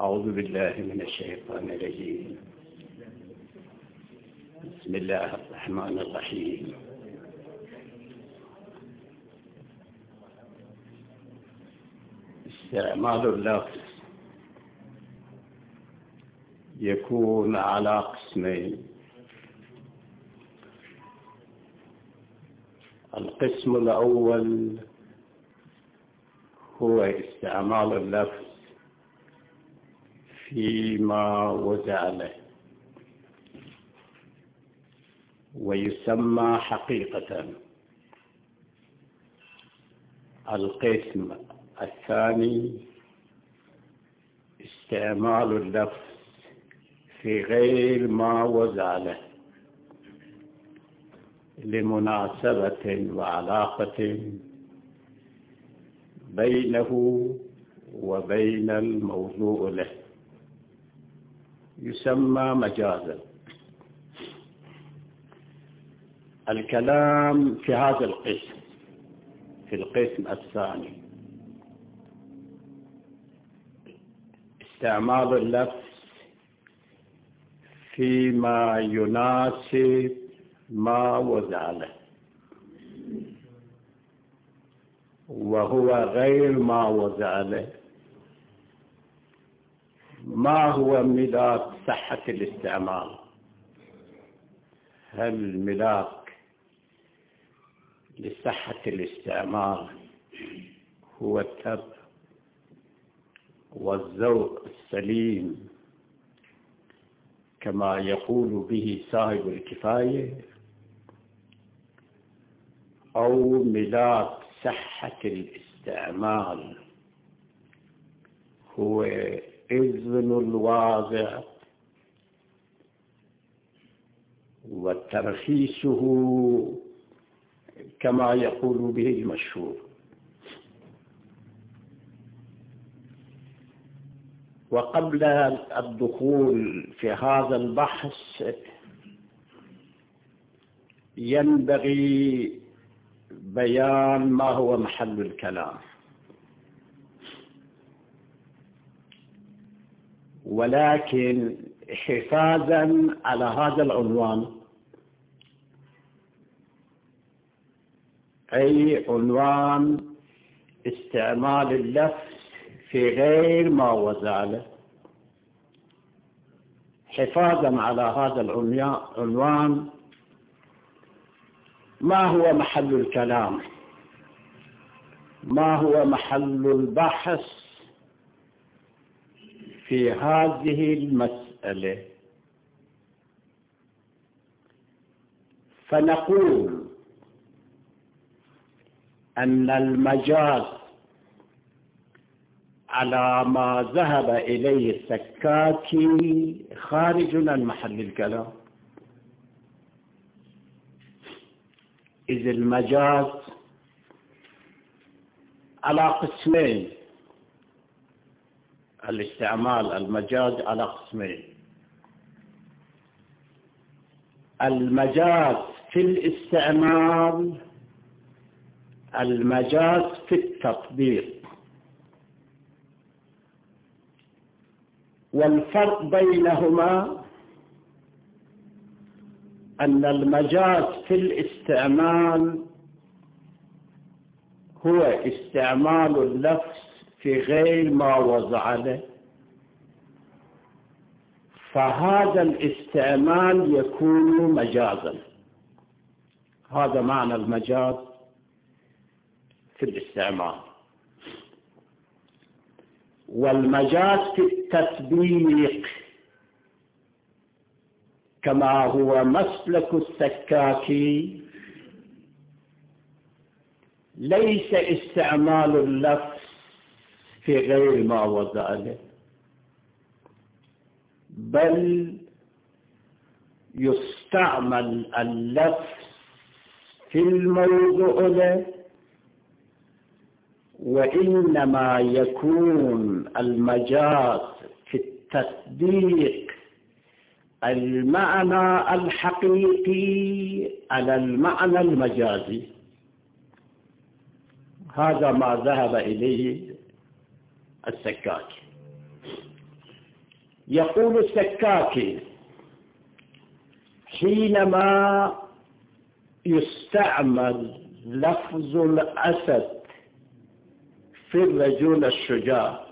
أعوذ بالله من الشيطان الرجيم. بسم الله الرحمن الرحيم. استعمال اللفظ يكون على قسمين. القسم الأول هو استعمال اللفظ فيما وزع له، ويسمى حقيقة. القسم الثاني استعمال اللفظ في غير ما وزع له، لمناسبة وعلاقة بينه وبين الموضوع له، يسمى مجازا. الكلام في هذا القسم، في القسم الثاني، استعمال اللفظ فيما يناسب ما وزع له، وهو غير ما وزع له. ما هو ملاك صحة الاستعمال؟ هل ملاك لصحة الاستعمال هو التب والذوق السليم كما يقول به صاحب الكفاية، أو ملاك صحة الاستعمال هو إذن الواضع وترخيصه كما يقول به المشهور؟ وقبل الدخول في هذا البحث ينبغي بيان ما هو محل الكلام، ولكن حفاظا على هذا العنوان، أي عنوان استعمال اللفظ في غير ما وزع له، حفاظا على هذا العنوان، ما هو محل الكلام؟ ما هو محل البحث في هذه المسألة؟ فنقول أن المجاز على ما ذهب إليه السكاكي خارج عن محل الكلام، إذ المجاز على قسمين. المجاز على قسمين: المجاز في الاستعمال، المجاز في التطبيق. والفرق بينهما أن المجاز في الاستعمال هو استعمال اللفظ في غير ما وضع له، فهذا الاستعمال يكون مجازا. هذا معنى المجاز في الاستعمال. والمجاز في التطبيق كما هو مسلك السكاكي ليس استعمال اللفظ في غير ما وضع له، بل يستعمل اللفظ في الموضوع له، وإنما يكون المجاز في التطبيق المعنى الحقيقي على المعنى المجازي. هذا ما ذهب إليه السكاكي. يقول السكاكي: حينما يستعمل لفظ الأسد في الرجل الشجاع،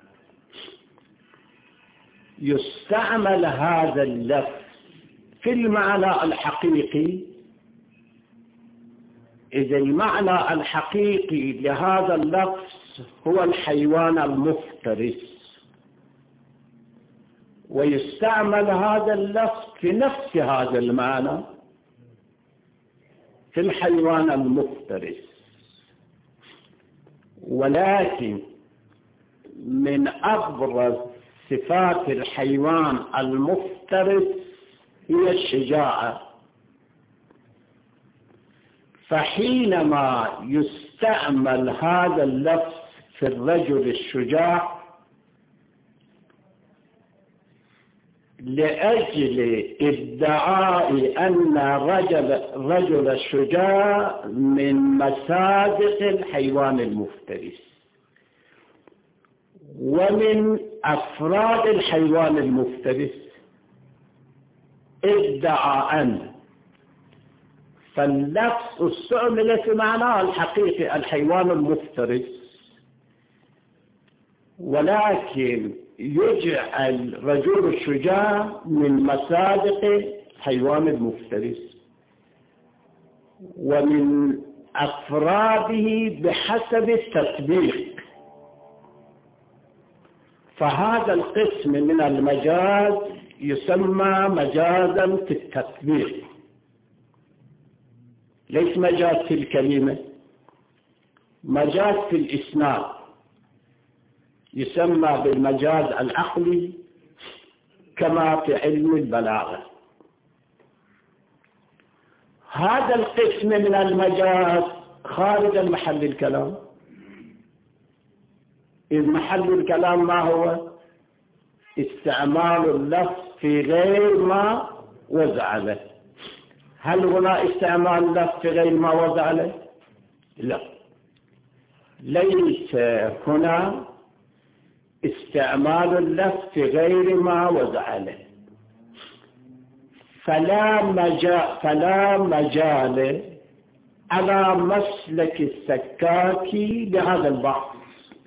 يستعمل هذا اللفظ في المعنى الحقيقي. إذا المعنى الحقيقي لهذا اللفظ هو الحيوان المفترس، ويستعمل هذا اللفظ في نفس هذا المعنى في الحيوان المفترس. ولكن من أبرز صفات الحيوان المفترس هي الشجاعة، فحينما يستعمل هذا اللفظ في الرجل الشجاع لأجل ادعاء أن الرجل الشجاع من مصادق الحيوان المفترس ومن أفراد الحيوان المفترس ادعاء، فاللفظ استعمل في معناه الحقيقي الحيوان المفترس، ولكن يجعل رجل الشجاع من مصادق حيوان المفترس ومن أفراده بحسب التطبيق. فهذا القسم من المجاز يسمى مجازا في التطبيق، ليس مجاز في الكلمة. مجاز في الإسناد يسمى بالمجاز العقلي كما في علم البلاغة. هذا القسم من المجاز خارج محل الكلام، إذ محل الكلام ما هو؟ استعمال اللفظ في غير ما وضع له. هل هنا استعمال اللفظ في غير ما وضع له؟ لا، ليس هنا استعمال اللفظ في غير ما وضع له، فلا مجال على مسلك السكاكي بهذا البحث.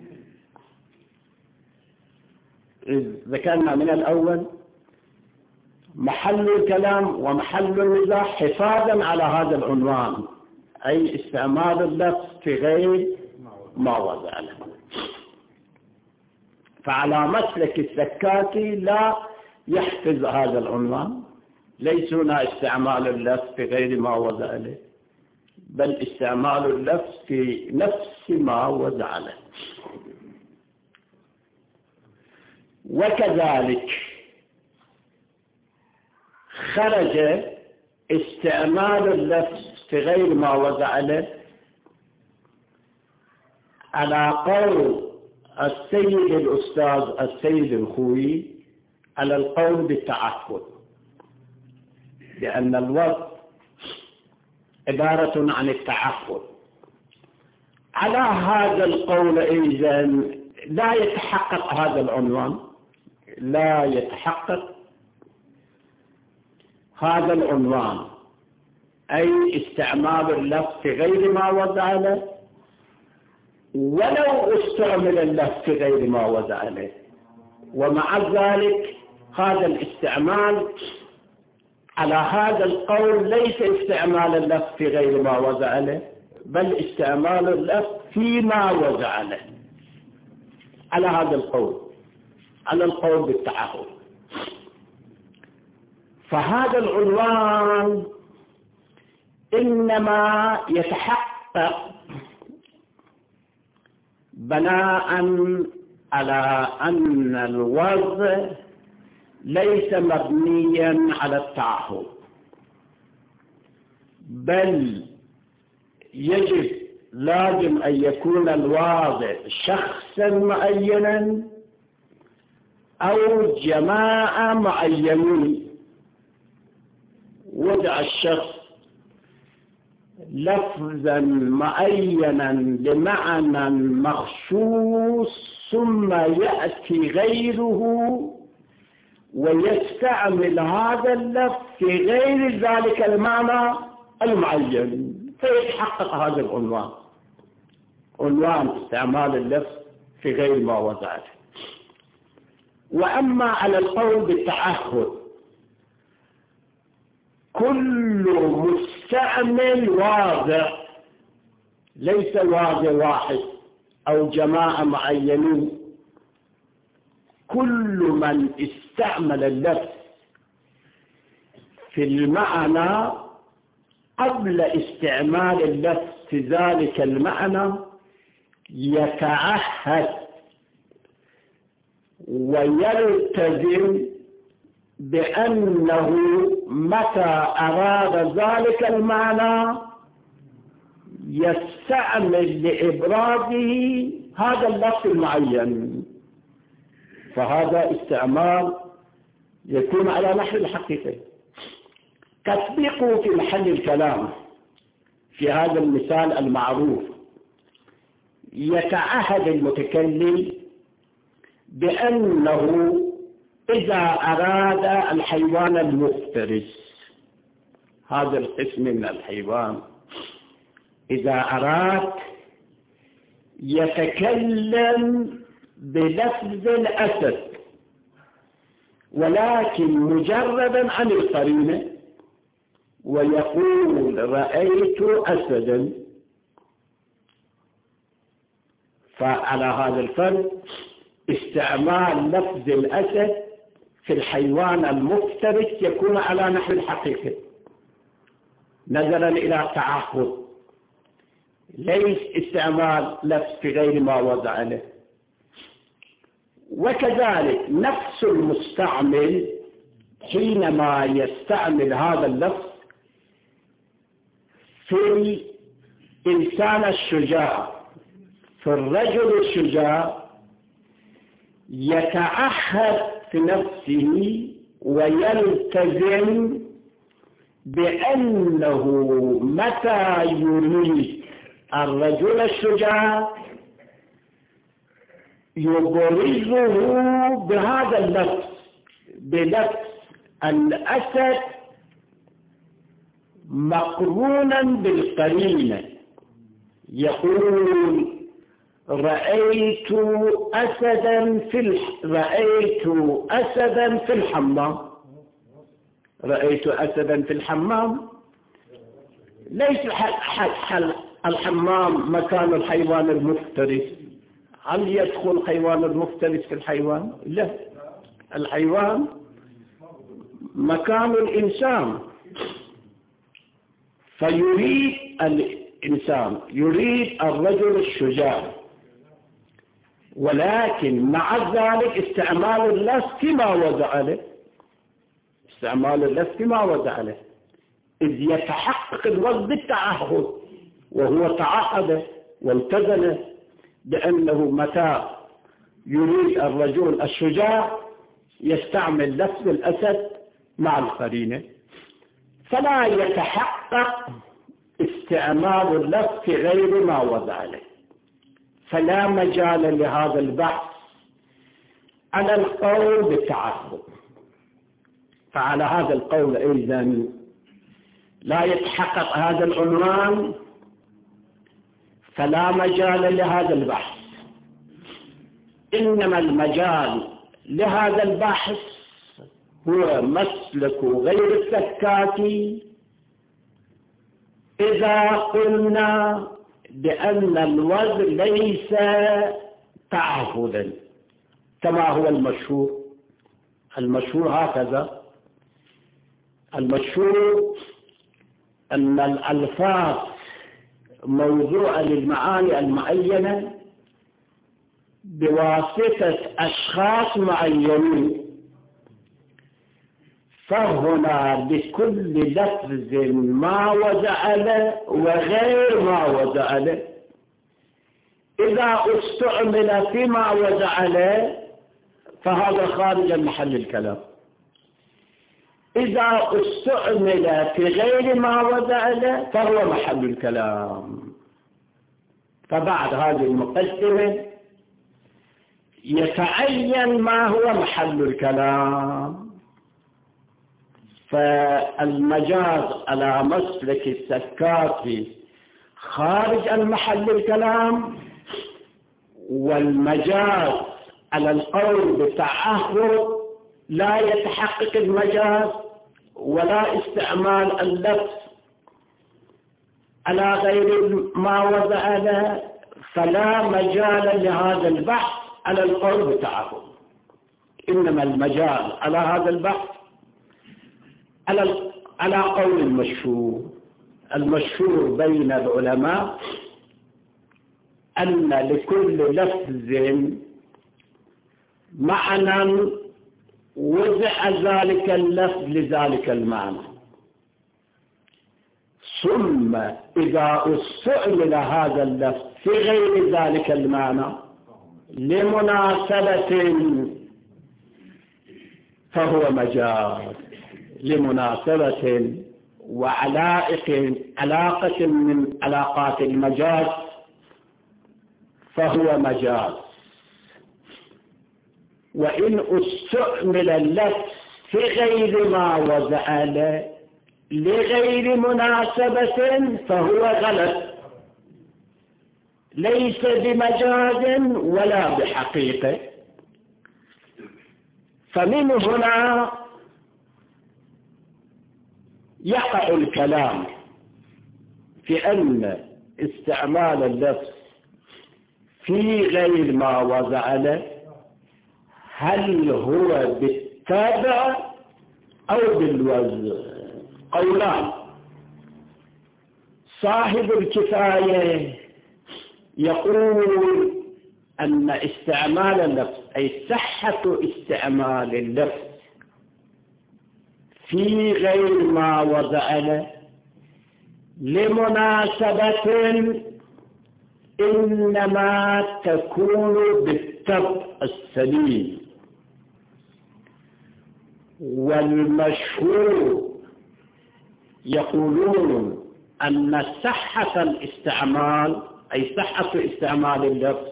ذكرنا من الأول محل الكلام ومحل النزاع حفاظا على هذا العنوان، أي استعمال اللفظ في غير ما وضع له. فعلى مسلك السكاكي لا يحفظ هذا العنوان، ليس هنا استعمال اللفظ في غير ما وضع له، بل استعمال اللفظ في نفس ما وضع له. وكذلك خرج استعمال اللفظ في غير ما وضع له على قول السيد الأستاذ السيد الخوي على القول بالتعهد، لأن الوضع عبارة عن التعهد. على هذا القول إذن لا يتحقق هذا العنوان، لا يتحقق هذا العنوان، أي استعمال اللفظ في غير ما وضع له، ولو استعمل اللفظ في غير ما وضع له. ومع ذلك هذا الاستعمال على هذا القول ليس استعمال اللفظ في غير ما وضع له، بل استعمال اللفظ فيما وضع له، على هذا القول، على القول بالتعهد. فهذا العنوان إنما يتحقق بناء على أن الوضع ليس مبنيا على التعهد، بل يجب لازم أن يكون الواضع شخصا معينا أو جماعة معينين. وضع الشخص لفظا معينا لمعنى مخصوص، ثم يأتي غيره ويستعمل هذا اللفظ في غير ذلك المعنى المعين، فيتحقق هذا العنوان، عنوان استعمال اللفظ في غير ما وضعه. وأما على القول بالتعهد، كل مستعمل واضع، ليس واضع واحد أو جماعة معينين، كل من استعمل اللفظ في المعنى قبل استعمال اللفظ في ذلك المعنى يتعهد ويلتزم بأنه متى أراد ذلك المعنى يستعمل لإبراده هذا اللفظ المعين، فهذا استعمال يكون على نحو الحقيقة. تطبيقه في محل الكلام في هذا المثال المعروف، يتعهد المتكلم بأنه إذا أراد الحيوان المفترس، هذا القسم من الحيوان، إذا أراد يتكلم بلفظ الأسد، ولكن مجردا عن القرينة، ويقول رأيت أسدا، فعلى هذا الفرق استعمال لفظ الأسد في الحيوان المفترس يكون على نحو الحقيقة نظرا إلى تعهد، ليس استعمال لفظ في غير ما وضع له. وكذلك نفس المستعمل حينما يستعمل هذا اللفظ في الإنسان الشجاع، في الرجل الشجاع، يتعهد في نفسه ويلتزم بأنه متى يريد الرجل الشجاع يبرزه بهذا اللفظ، بلفظ الأسد مقرونا بالقرينة، يقول رأيت أسدا في الحمام. رأيت أسدا في الحمام، ليس الحمام مكان الحيوان المفترس. هل يدخل الحيوان المفترس في الحيوان؟ لا، الحيوان مكان الإنسان، فيريد الإنسان، يريد الرجل الشجاع، ولكن مع ذلك استعمال اللفظ فيما وضع له، استعمال اللفظ فيما وضع له، إذ يتحقق الوضع بالتعهد، وهو تعهد والتزم بأنه متى يريد الرجل الشجاع يستعمل لفظ الأسد مع القرينة، فلا يتحقق استعمال اللفظ في غير ما وضع له. فلا مجال لهذا البحث على القول بالتعهد. فعلى هذا القول أيضا لا يتحقق هذا العنوان، فلا مجال لهذا البحث. إنما المجال لهذا البحث هو مسلك غير السكاتي إذا قلنا بأن الوزن ليس تعهدا كما هو المشهور. المشهور هكذا، المشهور أن الألفاظ موضوعة للمعاني المعينة بواسطة أشخاص معينين، فهنا لكل لفظ ما وضع له وغير ما وضع له. إذا استعمل فيما وضع له فهذا خارج محل الكلام، إذا استعمل في غير ما وضع له فهو محل الكلام. فبعد هذه المقدمة يتعين ما هو محل الكلام. فالمجاز على مسلك السكاتي خارج عن محل الكلام، والمجاز على القول بالتعهد لا يتحقق المجاز ولا استعمال اللفظ على غير ما وضع له، فلا مجال لهذا البحث على القول بالتعهد. إنما المجال على هذا البحث على قول المشهور بين العلماء أن لكل لفظ معنى وضع ذلك اللفظ لذلك المعنى، ثم إذا استعمل هذا اللفظ في غير ذلك المعنى لمناسبة فهو مجاز، لمناسبة علاقة من علاقات المجاز فهو مجاز. وإن استعمل اللفظ في غير ما وضع له لغير مناسبة فهو غلط، ليس بمجاز ولا بحقيقة. فمن هنا يقع الكلام في أن استعمال اللفظ في غير ما وضع له هل هو بالتابع أو بالوزن؟ قولان. صاحب الكفاية يقول أن استعمال اللفظ أي صحة استعمال اللفظ في غير ما وضع له لمناسبة إنما تكون بالطبع السليم، والمشهور يقولون أن صحة الاستعمال أي صحة استعمال اللفظ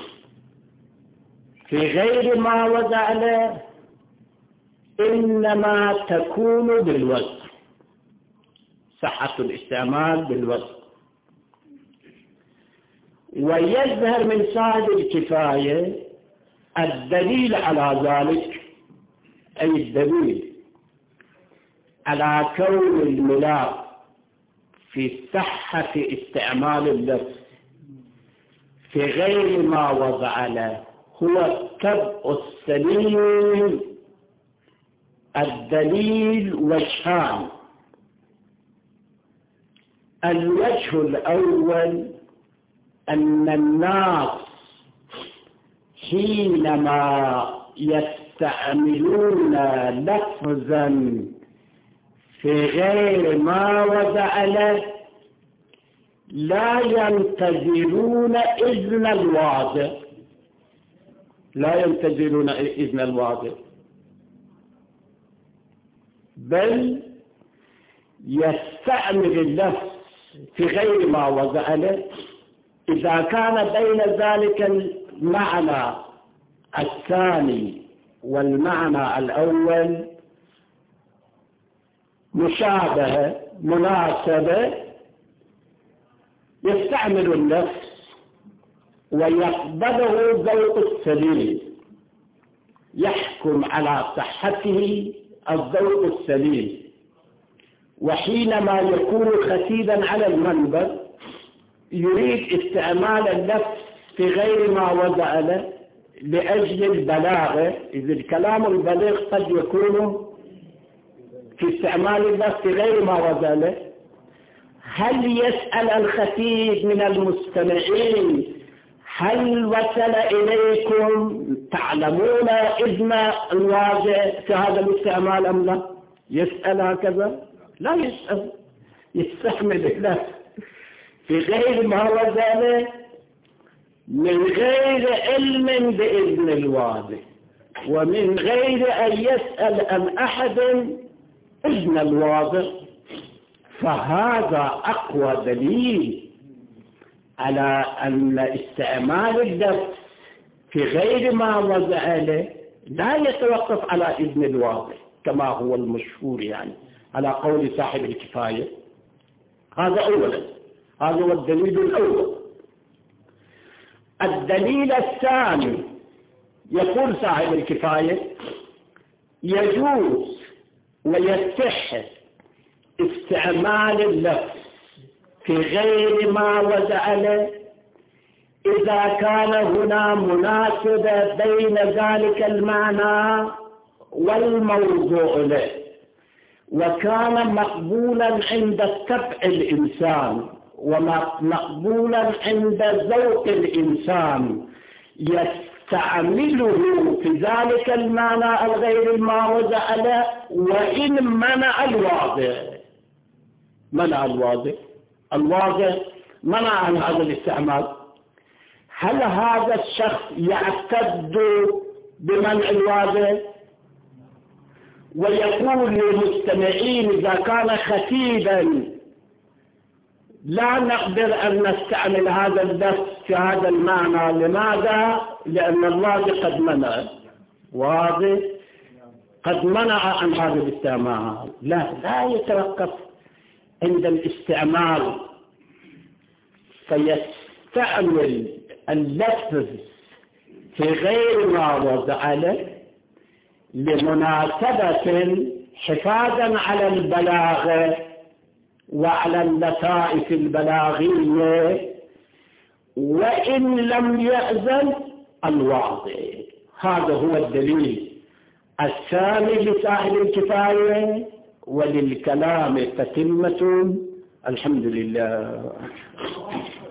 في غير ما وضع له إنما تكون بالوزن، صحة الاستعمال بالوزن. ويظهر من صاحب الكفاية الدليل على ذلك، أي الدليل على كون الملاك في صحة استعمال اللفظ في غير ما وضع له هو الطبع السليم. الدليل وجهان: الوجه الأول أن الناس حينما يستعملون لفظا في غير ما وضع له لا ينتظرون إذن الواضع، لا ينتظرون إذن الواضع، بل يستعمل اللفظ في غير ما وضع له إذا كان بين ذلك المعنى الثاني والمعنى الأول مشابهة مناسبة، يستعمل اللفظ ويقبله الذوق السليم، يحكم على صحته الذوق السليم. وحينما يكون خطيبا على المنبر يريد استعمال اللفظ في غير ما وضع له لأجل البلاغة، إذ الكلام البليغ قد يكون في استعمال اللفظ في غير ما وضع له. هل يسأل الخطيب من المستمعين هل وصل إليكم تعلمون إذن الواضع في هذا الاستعمال أم لا؟ يسأل هكذا؟ لا يسأل، يستحمل اللفظ في غير ما وضع له من غير علم بإذن الواضع، ومن غير أن يسأل عن أحد إذن الواضع. فهذا أقوى دليل على أن استعمال اللفظ في غير ما وضع له لا يتوقف على إذن الواضح كما هو المشهور يعني على قول صاحب الكفاية. هذا أولا، هذا هو الدليل الأول. الدليل الثاني يقول صاحب الكفاية: يجوز ويصح استعمال اللفظ في غير ما وضع له إذا كان هنا مناسبة بين ذلك المعنى والموضوع له، وكان مقبولا عند طبع الإنسان ومقبولا عند ذوق الإنسان، يستعمله في ذلك المعنى الغير ما وضع له وإن منع الواضح. منع الواضح، الواضح منع عن هذا الاستعمال. هل هذا الشخص يعتد بمنع الواضح؟ ويقول للمستمعين إذا كان خطيبا لا نقدر أن نستعمل هذا اللفظ في هذا المعنى. لماذا؟ لأن الله قد منع، واضح، قد منع عن هذا الاستعمال. لا يتوقف عند الاستعمال فيستعمل اللفظ في غير ما وضع له لمناسبة حفاظا على البلاغة وعلى اللطائف البلاغية وإن لم يأذن الواضح. هذا هو الدليل الثاني لصاحب الكفاية، وللكلام تتمة. الحمد لله.